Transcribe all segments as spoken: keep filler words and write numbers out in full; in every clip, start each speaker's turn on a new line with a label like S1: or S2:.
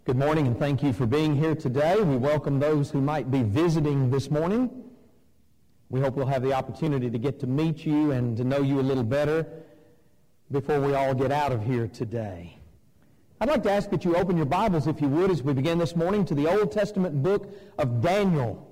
S1: Good morning, and thank you for being here today. We welcome those who might be visiting this morning. We hope we'll have the opportunity to get to meet you and to know you a little better before we all get out of here today. I'd like to ask that you open your Bibles, if you would, as we begin this morning, to the Old Testament book of Daniel.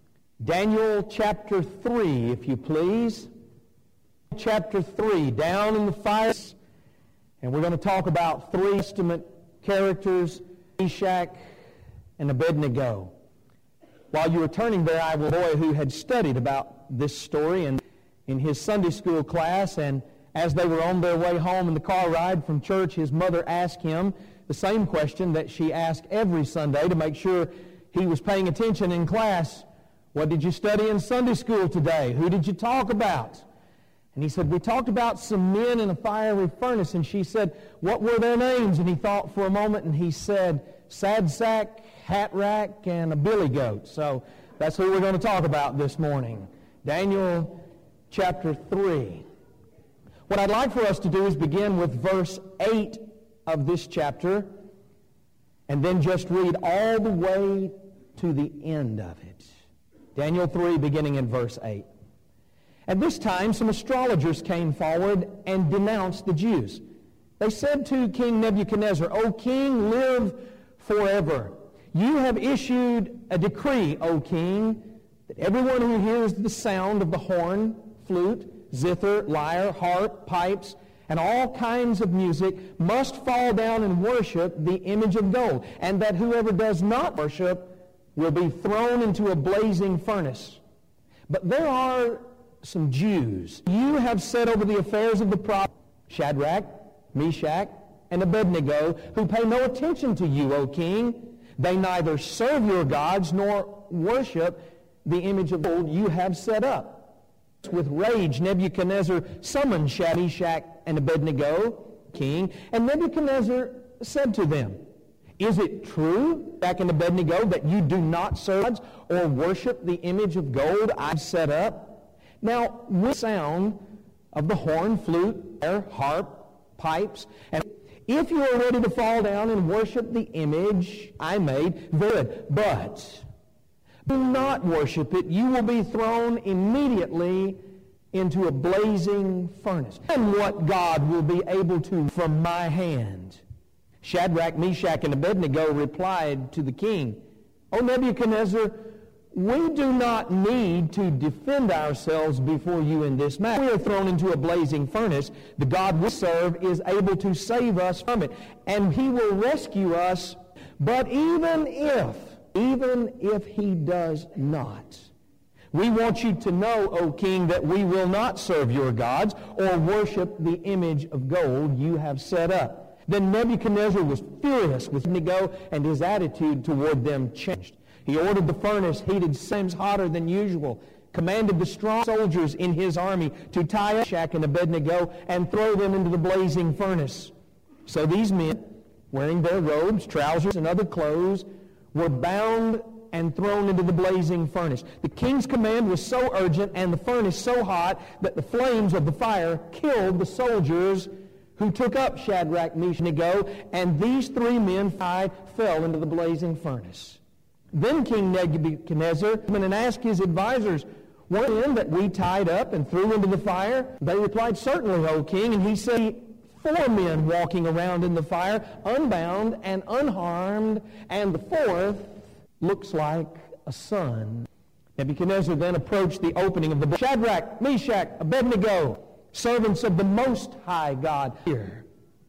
S1: Daniel chapter three, if you please. Chapter three, down in the fire. And we're going to talk about three Testament characters, Meshach and Abednego. While you were turning there, I was a boy who had studied about this story and in his Sunday school class, and as they were on their way home in the car ride from church, his mother asked him the same question that she asked every Sunday to make sure he was paying attention in class. What did you study in Sunday school today? Who did you talk about? And he said, we talked about some men in a fiery furnace. And she said, what were their names? And he thought for a moment, and he said, Sadsack, Hatrack, and a billy goat. So that's who we're going to talk about this morning. Daniel chapter three. What I'd like for us to do is begin with verse eight of this chapter, and then just read all the way to the end of it. Daniel three, beginning in verse eight. At this time, some astrologers came forward and denounced the Jews. They said to King Nebuchadnezzar, O king, live forever. You have issued a decree, O king, that everyone who hears the sound of the horn, flute, zither, lyre, harp, pipes, and all kinds of music must fall down and worship the image of gold, and that whoever does not worship will be thrown into a blazing furnace. But there are some Jews you have set over the affairs of the prophet, Shadrach, Meshach, and Abednego, who pay no attention to you, O king. They neither serve your gods nor worship the image of gold you have set up. With rage, Nebuchadnezzar summoned Shadrach, Meshach, and Abednego, king, and Nebuchadnezzar said to them, Is it true, Shadrach and Abednego, that you do not serve gods or worship the image of gold I've set up? Now, with the sound of the horn, flute, lyre, harp, pipes, and if you are ready to fall down and worship the image I made, good. But do not worship it. You will be thrown immediately into a blazing furnace. And what God will be able to from my hand? Shadrach, Meshach, and Abednego replied to the king, O Nebuchadnezzar, we do not need to defend ourselves before you in this matter. We are thrown into a blazing furnace. The God we serve is able to save us from it, and he will rescue us. But even if, even if he does not, we want you to know, O king, that we will not serve your gods or worship the image of gold you have set up. Then Nebuchadnezzar was furious with Abednego, and his attitude toward them changed. He ordered the furnace heated seven times hotter than usual, commanded the strong soldiers in his army to tie up Meshach and Abednego and throw them into the blazing furnace. So these men, wearing their robes, trousers, and other clothes, were bound and thrown into the blazing furnace. The king's command was so urgent and the furnace so hot that the flames of the fire killed the soldiers who took up Shadrach, Meshach, and Abednego, and these three men fell into the blazing furnace. Then King Nebuchadnezzar went and asked his advisors, Were men that we tied up and threw into the fire? They replied, Certainly, O king. And he said, Four men walking around in the fire, unbound and unharmed, and the fourth looks like a son. Nebuchadnezzar then approached the opening of the book. Shadrach, Meshach, Abednego, servants of the Most High God, here.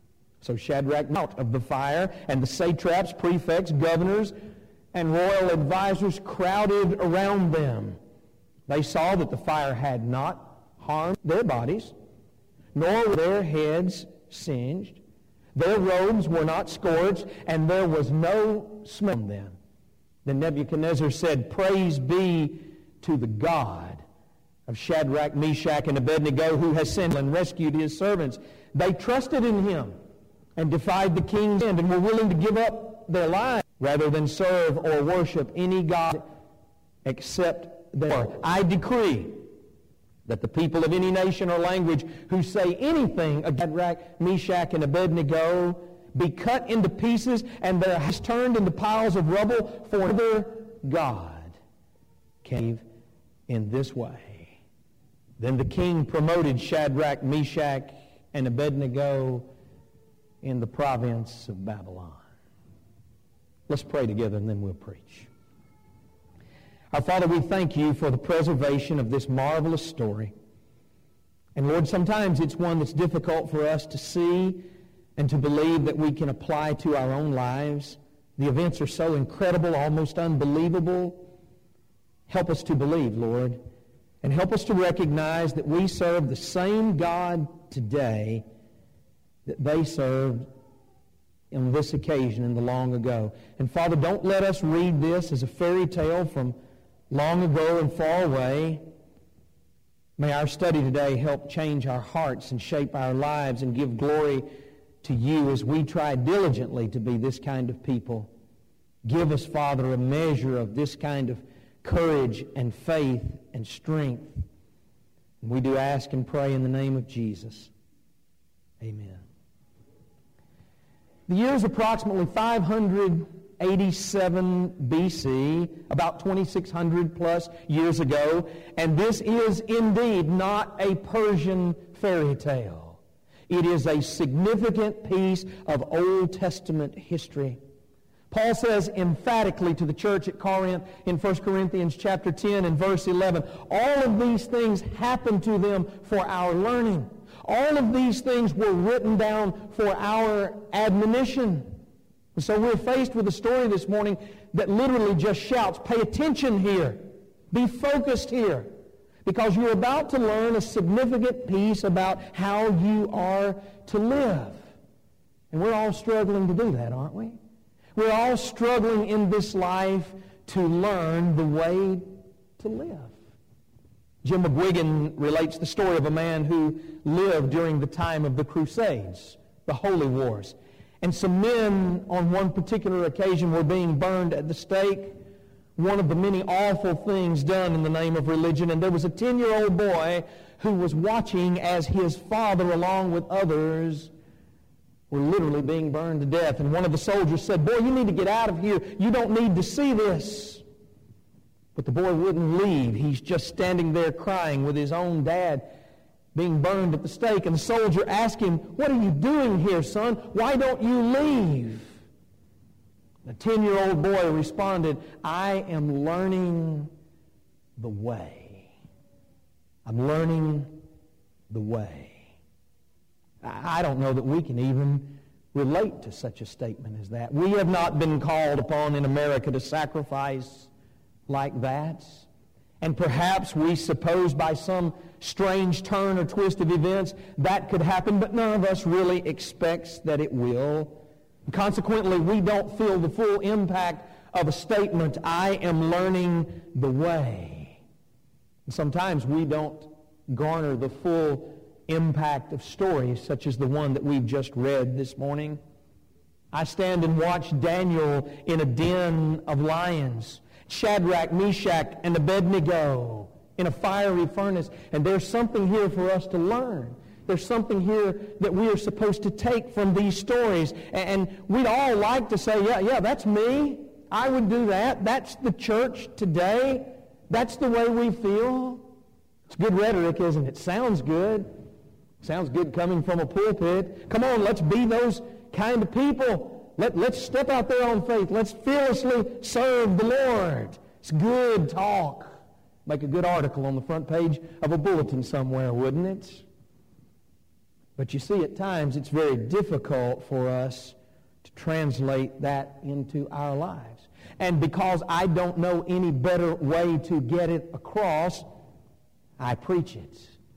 S1: So Shadrach out of the fire, and the satraps, prefects, governors, and royal advisors crowded around them. They saw that the fire had not harmed their bodies, nor were their heads singed. Their robes were not scorched, and there was no smell on them. Then Nebuchadnezzar said, Praise be to the God of Shadrach, Meshach, and Abednego, who has sent and rescued his servants. They trusted in him and defied the king's hand and were willing to give up their lives rather than serve or worship any god except their. I decree that the people of any nation or language who say anything against Shadrach, Meshach, and Abednego be cut into pieces and their house turned into piles of rubble, for their God came in this way. Then the king promoted Shadrach, Meshach, and Abednego in the province of Babylon. Let's pray together and then we'll preach. Our Father, we thank you for the preservation of this marvelous story. And Lord, sometimes it's one that's difficult for us to see and to believe that we can apply to our own lives. The events are so incredible, almost unbelievable. Help us to believe, Lord, and help us to recognize that we serve the same God today that they served on this occasion in the long ago. And Father, don't let us read this as a fairy tale from long ago and far away. May our study today help change our hearts and shape our lives and give glory to you as we try diligently to be this kind of people. Give us, Father, a measure of this kind of courage and faith and strength. And we do ask and pray in the name of Jesus. Amen. The year is approximately five hundred eighty-seven B C, about twenty-six hundred plus years ago, and this is indeed not a Persian fairy tale. It is a significant piece of Old Testament history. Paul says emphatically to the church at Corinth in First Corinthians chapter ten and verse eleven, all of these things happened to them for our learning. All of these things were written down for our admonition. And so we're faced with a story this morning that literally just shouts, pay attention here. Be focused here. Because you're about to learn a significant piece about how you are to live. And we're all struggling to do that, aren't we? We're all struggling in this life to learn the way to live. Jim McGuigan relates the story of a man who lived during the time of the Crusades, the Holy Wars. And some men on one particular occasion were being burned at the stake, one of the many awful things done in the name of religion. And there was a ten-year-old boy who was watching as his father, along with others, were literally being burned to death. And one of the soldiers said, boy, you need to get out of here. You don't need to see this. But the boy wouldn't leave. He's just standing there crying with his own dad being burned at the stake. And the soldier asked him, what are you doing here, son? Why don't you leave? The ten-year-old boy responded, I am learning the way. I'm learning the way. I don't know that we can even relate to such a statement as that. We have not been called upon in America to sacrifice like that. And perhaps we suppose by some strange turn or twist of events that could happen, but none of us really expects that it will. And consequently, we don't feel the full impact of a statement, I am learning the way. And sometimes we don't garner the full impact of stories such as the one that we've just read this morning. I stand and watch Daniel in a den of lions, Shadrach, Meshach, and Abednego in a fiery furnace. And there's something here for us to learn. There's something here that we are supposed to take from these stories. And we'd all like to say, yeah, yeah, that's me. I would do that. That's the church today. That's the way we feel. It's good rhetoric, isn't it? Sounds good. Sounds good coming from a pulpit. Come on, let's be those kind of people. Let, let's step out there on faith. Let's fearlessly serve the Lord. It's good talk. Make a good article on the front page of a bulletin somewhere, wouldn't it? But you see, at times it's very difficult for us to translate that into our lives. And because I don't know any better way to get it across, I preach it.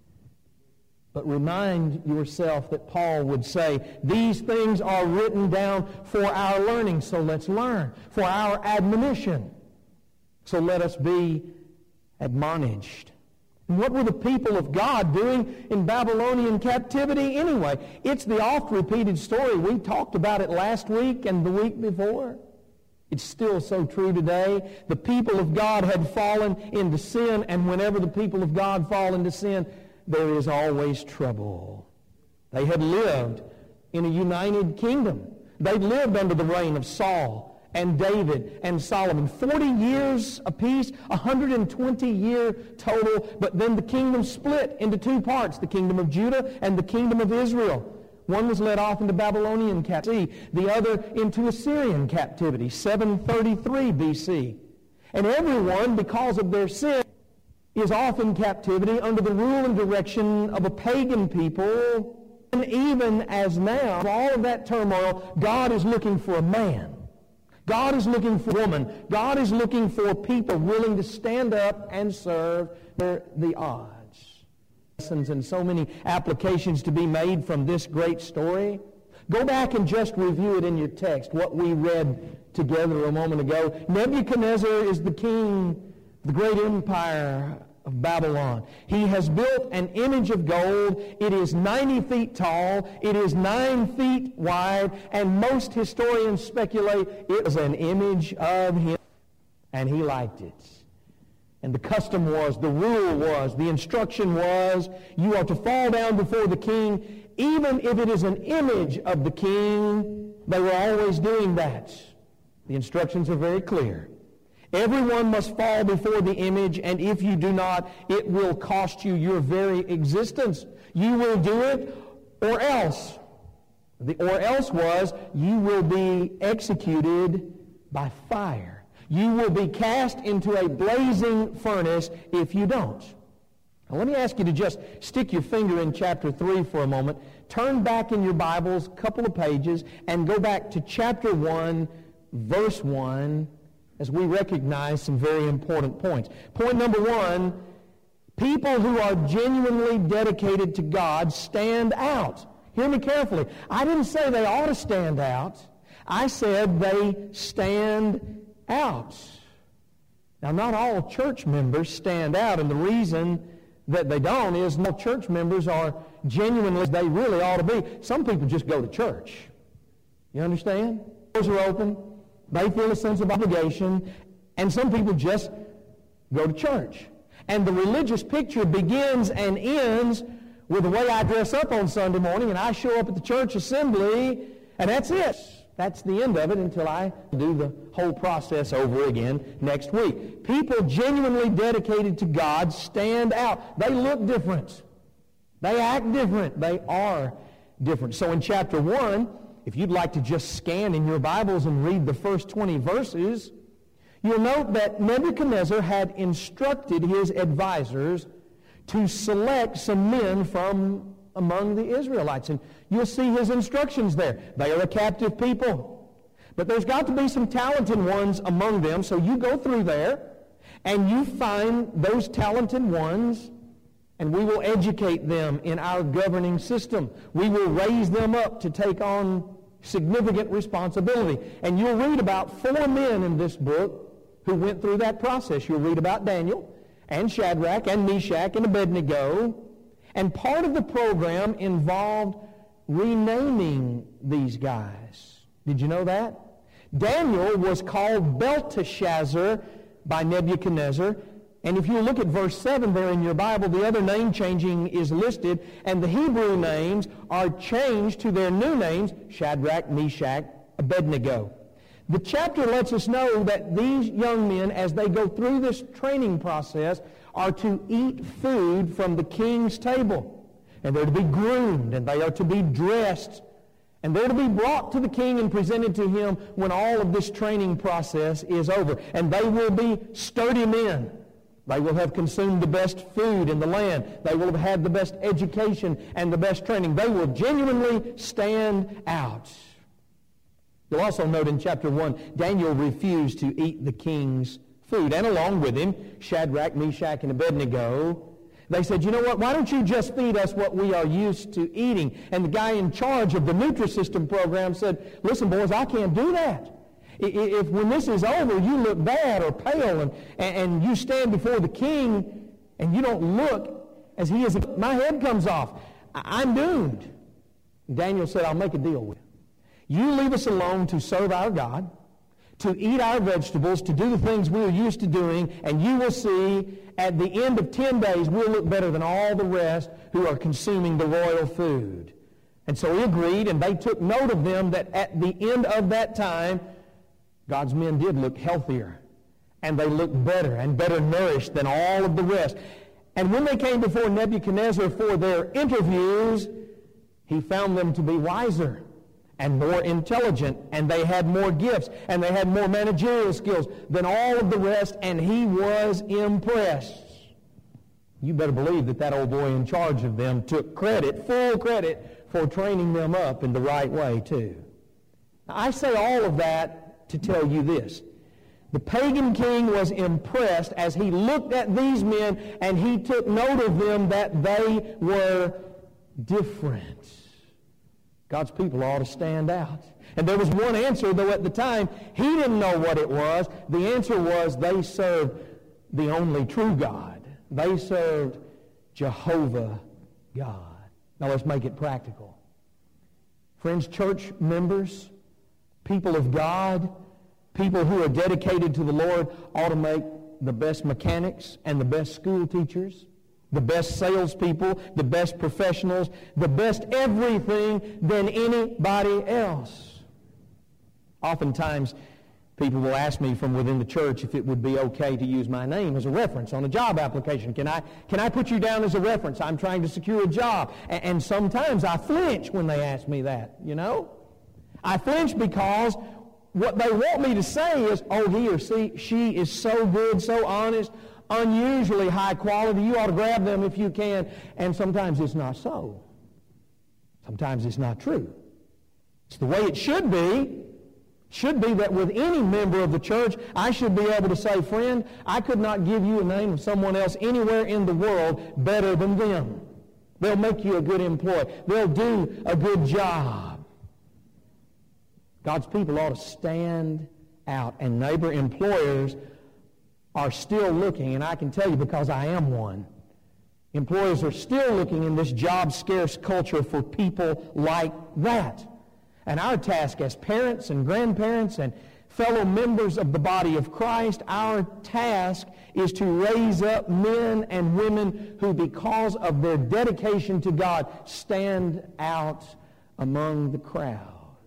S1: But remind yourself that Paul would say, these things are written down for our learning, so let's learn. For our admonition, so let us be admonished. And what were the people of God doing in Babylonian captivity anyway? It's the oft-repeated story. We talked about it last week and the week before. It's still so true today. The people of God had fallen into sin, and whenever the people of God fall into sin, there is always trouble. They had lived in a united kingdom. They lived under the reign of Saul and David and Solomon. forty years apiece, one hundred twenty year total, but then the kingdom split into two parts, the kingdom of Judah and the kingdom of Israel. One was led off into Babylonian captivity, the other into Assyrian captivity, seven thirty-three B C. And everyone, because of their sin, is off in captivity under the rule and direction of a pagan people. And even as now, all of that turmoil, God is looking for a man. God is looking for a woman. God is looking for people willing to stand up and serve the odds. Lessons and so many applications to be made from this great story. Go back and just review it in your text, what we read together a moment ago. Nebuchadnezzar is the king, the great empire of Babylon. He has built an image of gold. It is ninety feet tall. It is nine feet wide. And most historians speculate it was an image of him. And he liked it. And the custom was, the rule was, the instruction was, you are to fall down before the king, even if it is an image of the king. They were always doing that. The instructions are very clear. Everyone must fall before the image, and if you do not, it will cost you your very existence. You will do it, or else. The or else was, you will be executed by fire. You will be cast into a blazing furnace if you don't. Now let me ask you to just stick your finger in chapter three for a moment. Turn back in your Bibles a couple of pages and go back to chapter one, verse one, as we recognize some very important points. Point number one, people who are genuinely dedicated to God stand out. Hear me carefully. I didn't say they ought to stand out. I said they stand out. Now, not all church members stand out, and the reason that they don't is no church members are genuinely as they really ought to be. Some people just go to church. You understand? Doors are open. They feel a sense of obligation, and some people just go to church. And the religious picture begins and ends with the way I dress up on Sunday morning, and I show up at the church assembly, and that's it. That's the end of it until I do the whole process over again next week. People genuinely dedicated to God stand out. They look different. They act different. They are different. So in chapter one, if you'd like to just scan in your Bibles and read the first twenty verses, you'll note that Nebuchadnezzar had instructed his advisors to select some men from among the Israelites. And you'll see his instructions there. They are a captive people. But there's got to be some talented ones among them. So you go through there and you find those talented ones, and we will educate them in our governing system. We will raise them up to take on significant responsibility. And you'll read about four men in this book who went through that process. You'll read about Daniel and Shadrach and Meshach and Abednego. And part of the program involved renaming these guys. Did you know that? Daniel was called Belteshazzar by Nebuchadnezzar. And if you look at verse seven there in your Bible, the other name changing is listed, and the Hebrew names are changed to their new names, Shadrach, Meshach, Abednego. The chapter lets us know that these young men, as they go through this training process, are to eat food from the king's table. And they're to be groomed, and they are to be dressed, and they're to be brought to the king and presented to him when all of this training process is over. And they will be sturdy men. They will have consumed the best food in the land. They will have had the best education and the best training. They will genuinely stand out. You'll also note in chapter one, Daniel refused to eat the king's food. And along with him, Shadrach, Meshach, and Abednego, they said, you know what, why don't you just feed us what we are used to eating? And the guy in charge of the Nutrisystem program said, listen, boys, I can't do that. If when this is over, you look bad or pale and, and you stand before the king and you don't look as he is, my head comes off. I'm doomed. Daniel said, I'll make a deal with you. You leave us alone to serve our God, to eat our vegetables, to do the things we're used to doing, and you will see at the end of ten days we'll look better than all the rest who are consuming the royal food. And so he agreed, and they took note of them that at the end of that time, God's men did look healthier, and they looked better and better nourished than all of the rest. And when they came before Nebuchadnezzar for their interviews, he found them to be wiser and more intelligent, and they had more gifts, and they had more managerial skills than all of the rest, and he was impressed. You better believe that that old boy in charge of them took credit, full credit, for training them up in the right way, too. Now, I say all of that to tell you this. The pagan king was impressed as he looked at these men, and he took note of them that they were different. God's people ought to stand out. And there was one answer, though at the time he didn't know what it was. The answer was they served the only true God. They served Jehovah God. Now let's make it practical. Friends, church members, people of God, people who are dedicated to the Lord ought to make the best mechanics and the best school teachers, the best salespeople, the best professionals, the best everything than anybody else. Oftentimes, people will ask me from within the church if it would be okay to use my name as a reference on a job application. Can I, can I put you down as a reference? I'm trying to secure a job. And, and sometimes I flinch when they ask me that, you know. I flinch because what they want me to say is, oh, he or she, she is so good, so honest, unusually high quality. You ought to grab them if you can. And sometimes it's not so. Sometimes it's not true. It's the way it should be. Should be that with any member of the church, I should be able to say, friend, I could not give you a name of someone else anywhere in the world better than them. They'll make you a good employee. They'll do a good job. God's people ought to stand out, and neighbor employers are still looking, and I can tell you because I am one. Employers are still looking in this job-scarce culture for people like that. And our task as parents and grandparents and fellow members of the body of Christ, our task is to raise up men and women who, because of their dedication to God, stand out among the crowd.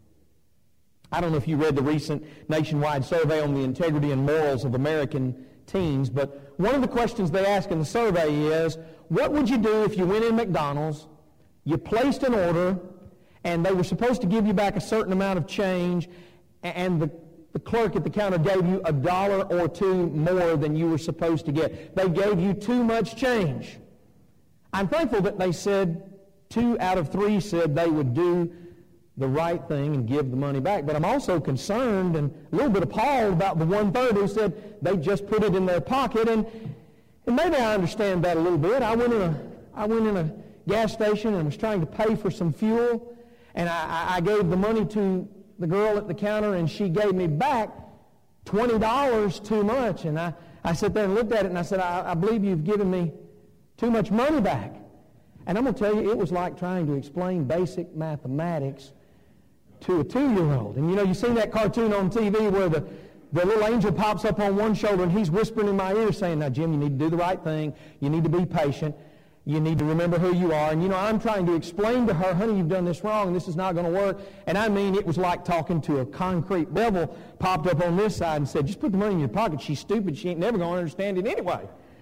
S1: I don't know if you read the recent nationwide survey on the integrity and morals of American teens, but one of the questions they ask in the survey is, what would you do if you went in McDonald's, you placed an order, and they were supposed to give you back a certain amount of change, and the, the clerk at the counter gave you a dollar or two more than you were supposed to get. They gave you too much change. I'm thankful that they said, two out of three said they would do the right thing and give the money back. But I'm also concerned and a little bit appalled about the one-third who said they just put it in their pocket. And, and maybe I understand that a little bit. I went in a, I went in a gas station and was trying to pay for some fuel. And I, I gave the money to the girl at the counter, and she gave me back twenty dollars too much. And I, I sat there and looked at it, and I said, I, I believe you've given me too much money back. And I'm going to tell you, it was like trying to explain basic mathematics to a two-year-old. And you know, you seen that cartoon on T V where the, the little angel pops up on one shoulder, and he's whispering in my ear saying, now, Jim, you need to do the right thing. You need to be patient. You need to remember who you are. And, you know, I'm trying to explain to her, honey, you've done this wrong, and this is not going to work. And I mean, it was like talking to a concrete devil popped up on this side and said, just put the money in your pocket. She's stupid. She ain't never going to understand it anyway.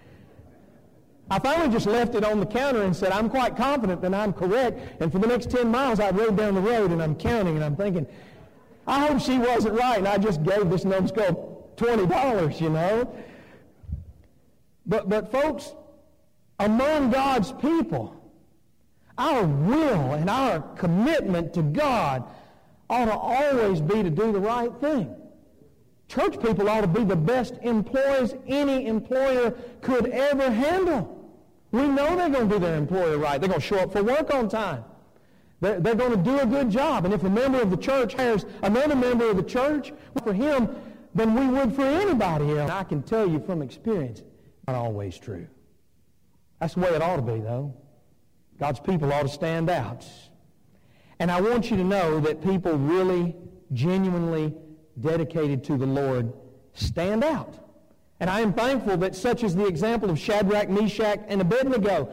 S1: I finally just left it on the counter and said, I'm quite confident that I'm correct. And for the next ten miles, I rode down the road, and I'm counting, and I'm thinking, I hope she wasn't right. And I just gave this numbskull twenty dollars, you know. But, but folks, among God's people, our will and our commitment to God ought to always be to do the right thing. Church people ought to be the best employees any employer could ever handle. We know they're going to do their employer right. They're going to show up for work on time. They're, they're going to do a good job. And if a member of the church hires another member of the church for him than we would for anybody else, I can tell you from experience, it's not always true. That's the way it ought to be, though. God's people ought to stand out. And I want you to know that people really, genuinely dedicated to the Lord stand out. And I am thankful that such is the example of Shadrach, Meshach, and Abednego.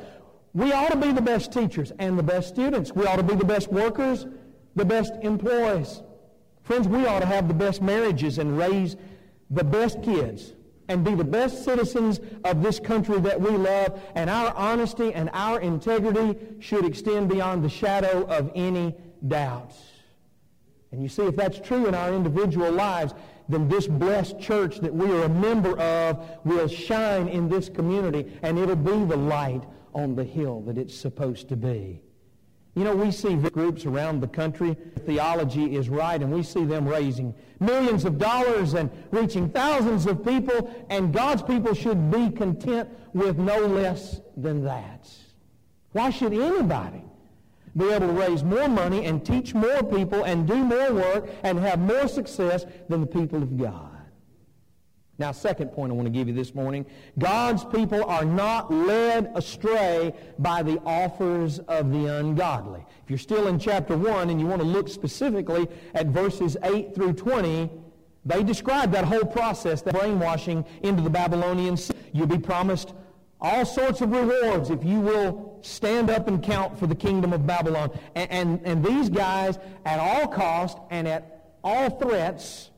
S1: We ought to be the best teachers and the best students. We ought to be the best workers, the best employees. Friends, we ought to have the best marriages and raise the best kids and be the best citizens of this country that we love, and our honesty and our integrity should extend beyond the shadow of any doubt. And you see, if that's true in our individual lives, then this blessed church that we are a member of will shine in this community, and it'll be the light on the hill that it's supposed to be. You know, we see groups around the country, theology is right, and we see them raising millions of dollars and reaching thousands of people, and God's people should be content with no less than that. Why should anybody be able to raise more money and teach more people and do more work and have more success than the people of God? Now, second point I want to give you this morning, God's people are not led astray by the offers of the ungodly. If you're still in chapter one and you want to look specifically at verses eight through twenty, they describe that whole process, that brainwashing into the Babylonians. You'll be promised all sorts of rewards if you will stand up and count for the kingdom of Babylon. And, and, and these guys, at all cost and at all threats,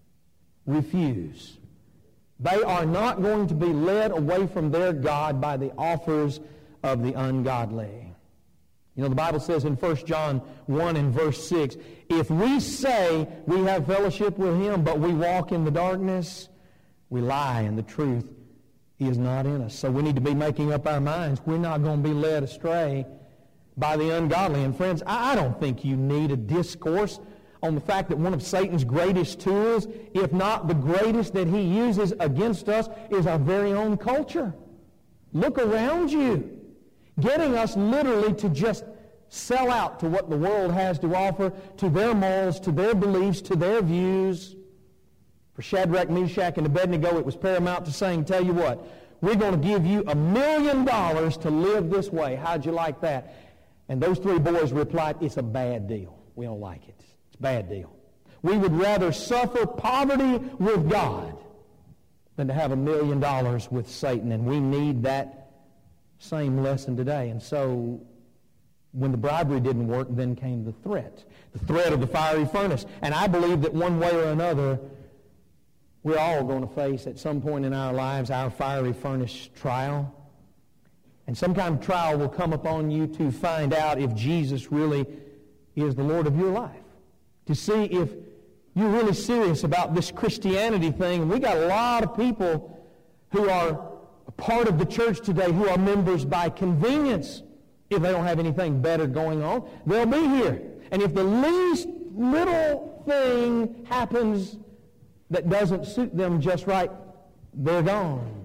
S1: refuse. They are not going to be led away from their God by the offers of the ungodly. You know, the Bible says in First John one and verse six, if we say we have fellowship with Him, but we walk in the darkness, we lie, and the truth is not in us. So we need to be making up our minds. We're not going to be led astray by the ungodly. And friends, I don't think you need a discourse on the fact that one of Satan's greatest tools, if not the greatest that he uses against us, is our very own culture. Look around you. Getting us literally to just sell out to what the world has to offer, to their morals, to their beliefs, to their views. For Shadrach, Meshach, and Abednego, it was paramount to saying, tell you what, we're going to give you a million dollars to live this way. How'd you like that? And those three boys replied, it's a bad deal. We don't like it. Bad deal. We would rather suffer poverty with God than to have a million dollars with Satan, and we need that same lesson today. And so when the bribery didn't work, then came the threat, the threat of the fiery furnace. And I believe that one way or another, we're all going to face at some point in our lives our fiery furnace trial. And some kind of trial will come upon you to find out if Jesus really is the Lord of your life. To see if you're really serious about this Christianity thing. We got a lot of people who are a part of the church today who are members by convenience. If they don't have anything better going on, they'll be here. And if the least little thing happens that doesn't suit them just right, they're gone.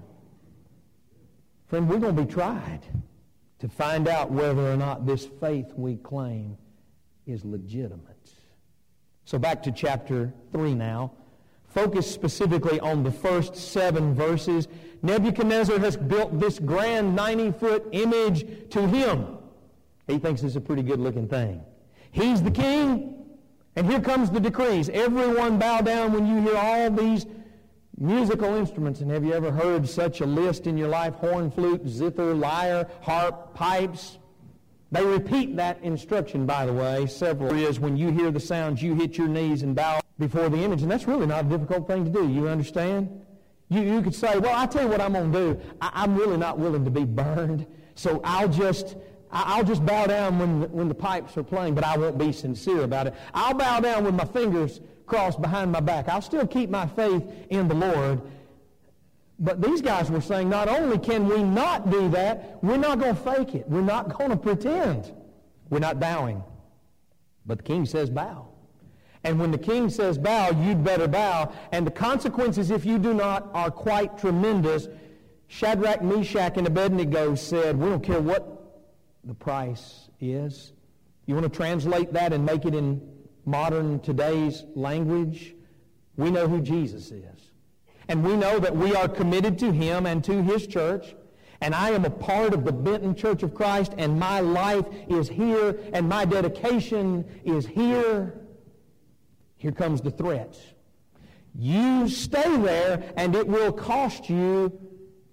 S1: Friend, we're going to be tried to find out whether or not this faith we claim is legitimate. So back to chapter three now. Focus specifically on the first seven verses. Nebuchadnezzar has built this grand ninety-foot image to him. He thinks it's a pretty good-looking thing. He's the king, and here comes the decrees. Everyone bow down when you hear all these musical instruments. And have you ever heard such a list in your life? Horn, flute, zither, lyre, harp, pipes. They repeat that instruction, by the way, several is when you hear the sounds, you hit your knees and bow before the image. And that's really not a difficult thing to do. You understand? You, you could say, well, I'll tell you what I'm going to do. I, I'm really not willing to be burned, so I'll just I'll just bow down when the, when the pipes are playing, but I won't be sincere about it. I'll bow down with my fingers crossed behind my back. I'll still keep my faith in the Lord. But these guys were saying, not only can we not do that, we're not going to fake it. We're not going to pretend. We're not bowing. But the king says bow. And when the king says bow, you'd better bow. And the consequences, if you do not, are quite tremendous. Shadrach, Meshach, and Abednego said, we don't care what the price is. You want to translate that and make it in modern today's language? We know who Jesus is. And we know that we are committed to Him and to His church. And I am a part of the Benton Church of Christ, and my life is here, and my dedication is here. Here comes the threat. You stay there, and it will cost you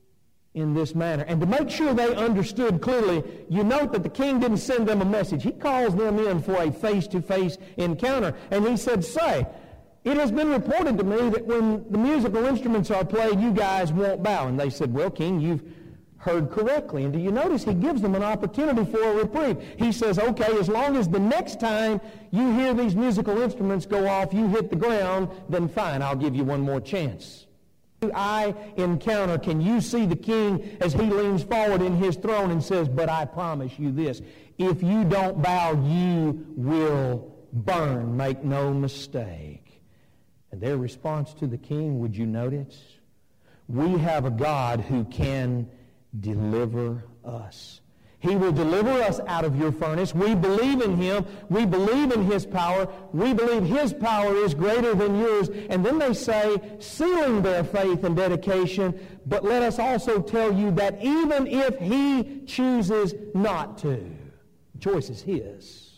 S1: in this manner. And to make sure they understood clearly, you note that the king didn't send them a message. He calls them in for a face-to-face encounter. And he said, say, it has been reported to me that when the musical instruments are played, you guys won't bow. And they said, well, king, you've heard correctly. And do you notice he gives them an opportunity for a reprieve? He says, okay, as long as the next time you hear these musical instruments go off, you hit the ground, then fine, I'll give you one more chance. I encounter, can you see the king as he leans forward in his throne and says, but I promise you this, if you don't bow, you will burn, make no mistake. And their response to the king, would you notice? We have a God who can deliver us. He will deliver us out of your furnace. We believe in Him. We believe in His power. We believe His power is greater than yours. And then they say, sealing their faith and dedication, but let us also tell you that even if He chooses not to, the choice is His.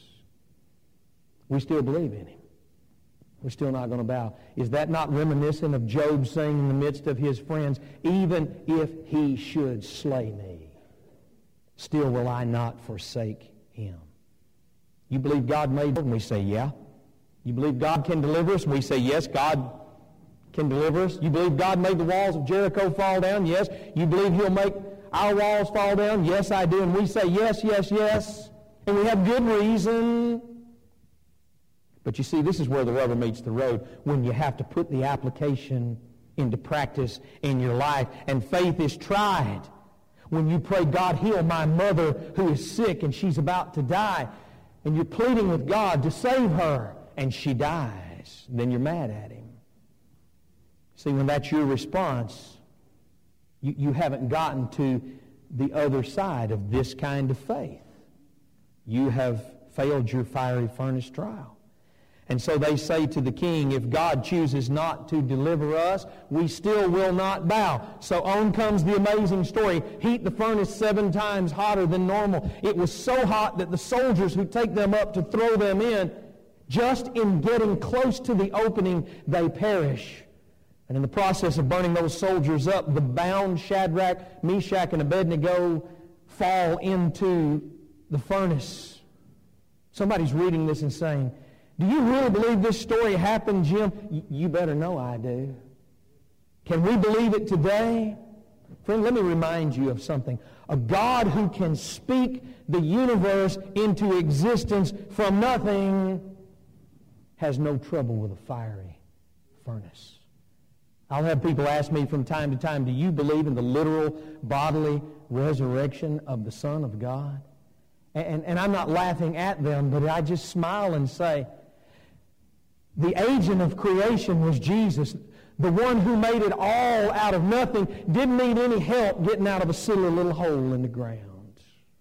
S1: We still believe in Him. We're still not going to bow. Is that not reminiscent of Job saying in the midst of his friends, even if He should slay me, still will I not forsake Him? You believe God made us? And we say, yeah. You believe God can deliver us? And we say, yes, God can deliver us. You believe God made the walls of Jericho fall down? Yes. You believe He'll make our walls fall down? Yes, I do. And we say, yes, yes, yes. And we have good reason. But you see, this is where the rubber meets the road, when you have to put the application into practice in your life. And faith is tried. When you pray, God, heal my mother who is sick and she's about to die, and you're pleading with God to save her, and she dies, then you're mad at Him. See, when that's your response, you, you haven't gotten to the other side of this kind of faith. You have failed your fiery furnace trial. And so they say to the king, if God chooses not to deliver us, we still will not bow. So on comes the amazing story. Heat the furnace seven times hotter than normal. It was so hot that the soldiers who take them up to throw them in, just in getting close to the opening, they perish. And in the process of burning those soldiers up, the bound Shadrach, Meshach, and Abednego fall into the furnace. Somebody's reading this and saying, do you really believe this story happened, Jim? Y- you better know I do. Can we believe it today? Friend, let me remind you of something. A God who can speak the universe into existence from nothing has no trouble with a fiery furnace. I'll have people ask me from time to time, do you believe in the literal bodily resurrection of the Son of God? And, and I'm not laughing at them, but I just smile and say, the agent of creation was Jesus. The one who made it all out of nothing didn't need any help getting out of a silly little hole in the ground.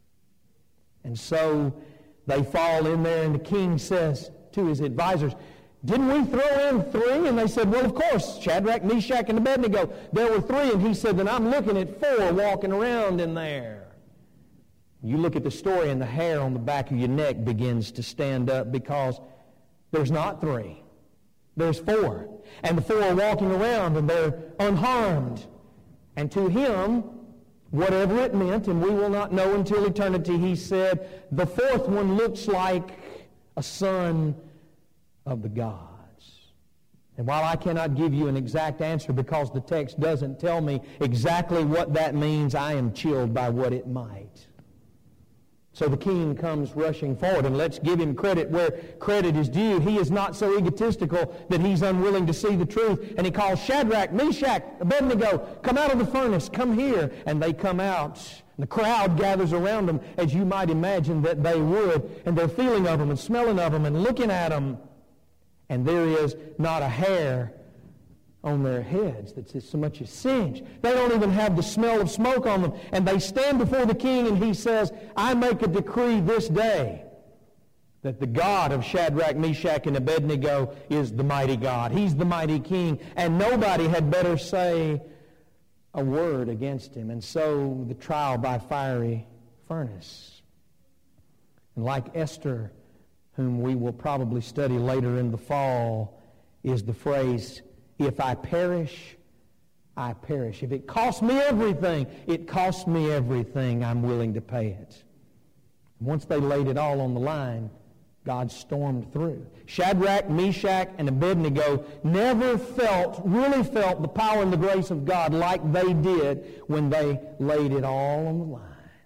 S1: And so they fall in there, and the king says to his advisors, didn't we throw in three? And they said, well, of course, Shadrach, Meshach, and Abednego. There were three. And he said, then I'm looking at four walking around in there. You look at the story, and the hair on the back of your neck begins to stand up, because there's not three. There's four. And the four are walking around, and they're unharmed. And to him, whatever it meant, and we will not know until eternity, he said, the fourth one looks like a son of the gods. And while I cannot give you an exact answer because the text doesn't tell me exactly what that means, I am chilled by what it might. So the king comes rushing forward, and let's give him credit where credit is due. He is not so egotistical that he's unwilling to see the truth. And he calls Shadrach, Meshach, Abednego, come out of the furnace, come here. And they come out. And the crowd gathers around them, as you might imagine that they would. And they're feeling of them and smelling of them and looking at them. And there is not a hair on their heads that's so much as singed. They don't even have the smell of smoke on them. And they stand before the king, and he says, I make a decree this day that the God of Shadrach, Meshach, and Abednego is the mighty God. He's the mighty king, and nobody had better say a word against him. And so the trial by fiery furnace. And like Esther, whom we will probably study later in the fall, is the phrase, if I perish, I perish. If it costs me everything, it costs me everything. I'm willing to pay it. Once they laid it all on the line, God stormed through. Shadrach, Meshach, and Abednego never felt, really felt the power and the grace of God like they did when they laid it all on the line.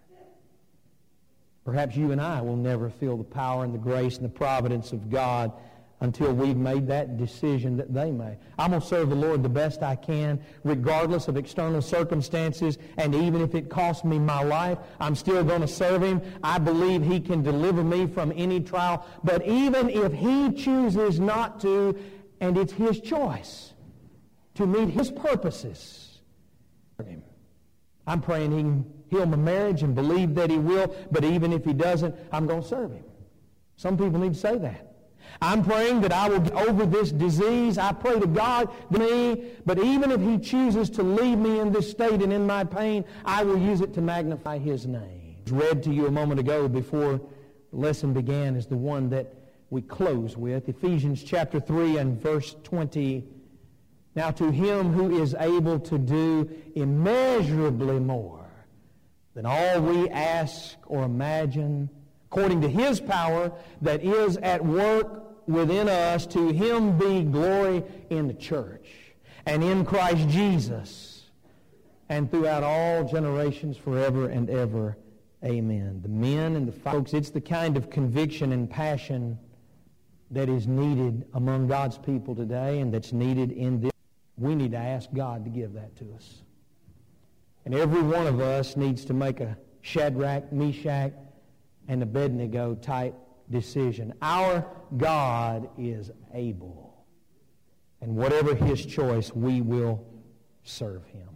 S1: Perhaps you and I will never feel the power and the grace and the providence of God until we've made that decision that they made. I'm going to serve the Lord the best I can, regardless of external circumstances, and even if it costs me my life, I'm still going to serve Him. I believe He can deliver me from any trial, but even if He chooses not to, and it's His choice to meet His purposes, serve Him. I'm praying He can heal my marriage and believe that He will, but even if He doesn't, I'm going to serve Him. Some people need to say that. I'm praying that I will get over this disease. I pray to God to me, but even if He chooses to leave me in this state and in my pain, I will use it to magnify His name. It was read to you a moment ago before the lesson began is the one that we close with, Ephesians chapter three and verse twenty. Now to Him who is able to do immeasurably more than all we ask or imagine, according to His power that is at work within us, to Him be glory in the church and in Christ Jesus and throughout all generations forever and ever. Amen. The men and the folks, it's the kind of conviction and passion that is needed among God's people today and that's needed in this. We need to ask God to give that to us. And every one of us needs to make a Shadrach, Meshach, and Abednego type decision. Our God is able. And whatever His choice, we will serve Him.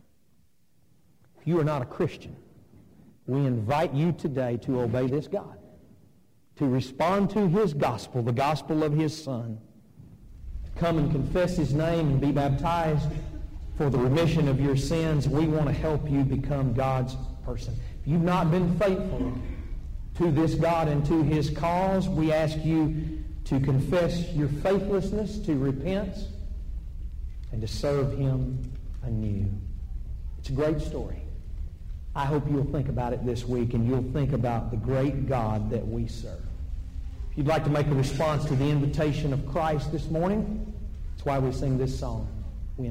S1: If you are not a Christian, we invite you today to obey this God, to respond to His gospel, the gospel of His Son. Come and confess His name and be baptized for the remission of your sins. We want to help you become God's person. If you've not been faithful to this God and to His cause, we ask you to confess your faithlessness, to repent, and to serve Him anew. It's a great story. I hope you'll think about it this week and you'll think about the great God that we serve. If you'd like to make a response to the invitation of Christ this morning, that's why we sing this song.